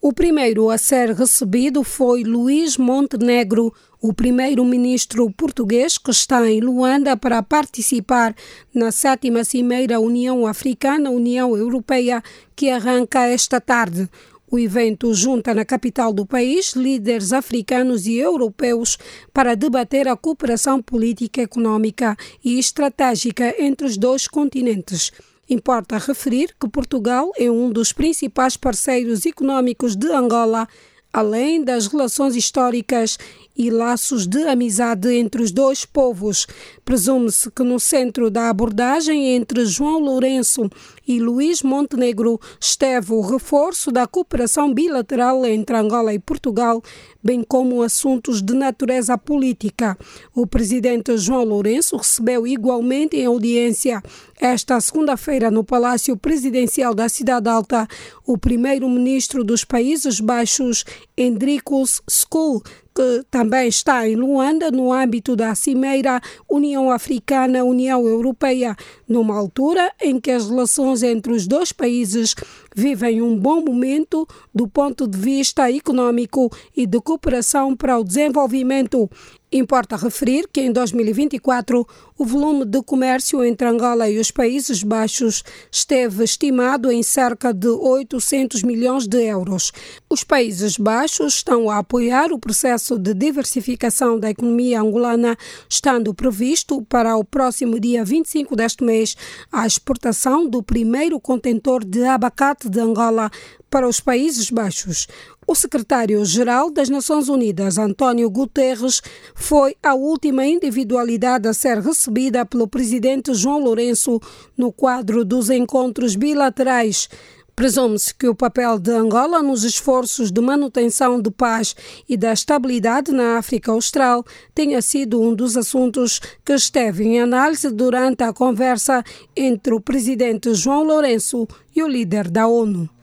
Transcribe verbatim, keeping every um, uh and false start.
O primeiro a ser recebido foi Luís Montenegro, o primeiro-ministro português que está em Luanda para participar na sétima Cimeira União Africana-União Europeia, que arranca esta tarde. O evento junta na capital do país líderes africanos e europeus para debater a cooperação política, econômica e estratégica entre os dois continentes. Importa referir que Portugal é um dos principais parceiros econômicos de Angola, além das relações históricas e laços de amizade entre os dois povos. Presume-se que no centro da abordagem entre João Lourenço e Luís Montenegro esteve o reforço da cooperação bilateral entre Angola e Portugal, bem como assuntos de natureza política. O presidente João Lourenço recebeu igualmente em audiência esta segunda-feira no Palácio Presidencial da Cidade Alta o primeiro-ministro dos Países Baixos, Hendrikus Schol, que também está em Luanda no âmbito da Cimeira União Africana-União Europeia, numa altura em que as relações entre os dois países vivem um bom momento do ponto de vista econômico e de cooperação para o desenvolvimento. Importa referir que em dois mil e vinte e quatro o volume de comércio entre Angola e os Países Baixos esteve estimado em cerca de oitocentos milhões de euros. Os Países Baixos estão a apoiar o processo de diversificação da economia angolana, estando previsto para o próximo dia vinte e cinco deste mês a exportação do primeiro contentor de abacate de Angola para os Países Baixos. O secretário-geral das Nações Unidas, António Guterres, foi a última individualidade a ser recebida pelo presidente João Lourenço no quadro dos encontros bilaterais. Presume-se que o papel de Angola nos esforços de manutenção de paz e da estabilidade na África Austral tenha sido um dos assuntos que esteve em análise durante a conversa entre o presidente João Lourenço e o líder da ONU.